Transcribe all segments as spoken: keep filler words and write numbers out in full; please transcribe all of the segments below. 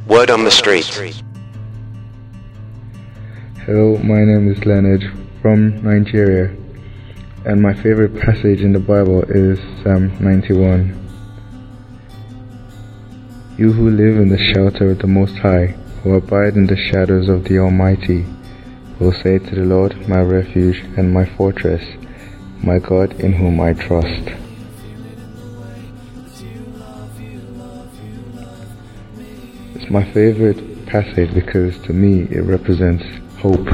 Word on the street. Hello, my name is Leonard from Nigeria, and my favorite passage in the Bible is Psalm ninety-one. You who live in the shelter of the Most High, who abide in the shadows of the Almighty, will say to the Lord, my refuge and my fortress, my God in whom I trust. It's my favorite passage because to me it represents hope.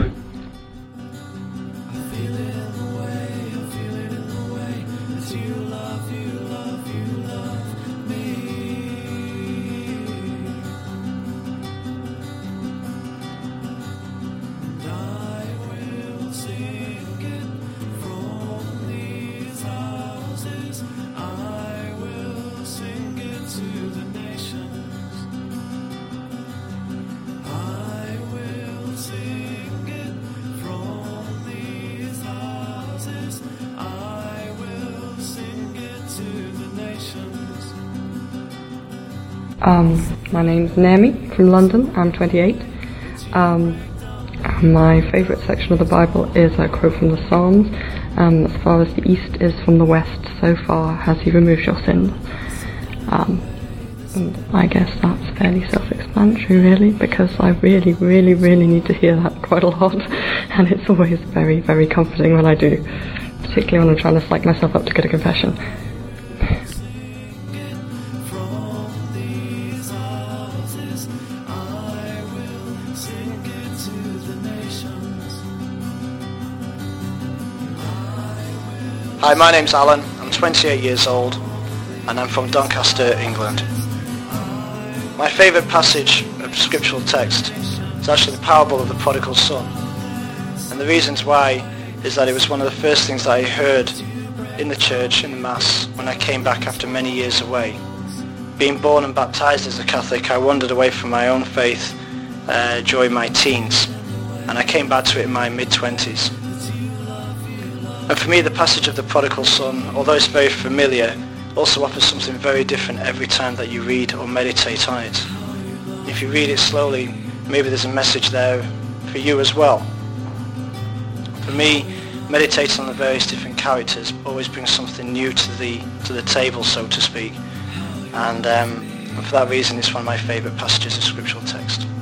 Um, my name's Naomi from London. I'm twenty-eight. Um, my favourite section of the Bible is a quote from the Psalms. Um, as far as the east is from the west, so far has he removed your sins. Um, and I guess that's fairly self-explanatory, really, because I really, really, really need to hear that quite a lot, and it's always very, very comforting when I do, particularly when I'm trying to psych myself up to get a confession. Hi, my name's Alan, I'm twenty-eight years old and I'm from Doncaster, England. My favourite passage of scriptural text is actually the parable of the prodigal son. And the reasons why is that it was one of the first things that I heard in the church, in the Mass, when I came back after many years away. Being born and baptised as a Catholic, I wandered away from my own faith uh, during my teens, and I came back to it in my mid-twenties. And for me, the passage of the prodigal son, although it's very familiar, also offers something very different every time that you read or meditate on it. If you read it slowly, maybe there's a message there for you as well. For me, meditating on the various different characters always brings something new to the to the table, so to speak. And, um, and for that reason, it's one of my favourite passages of scriptural text.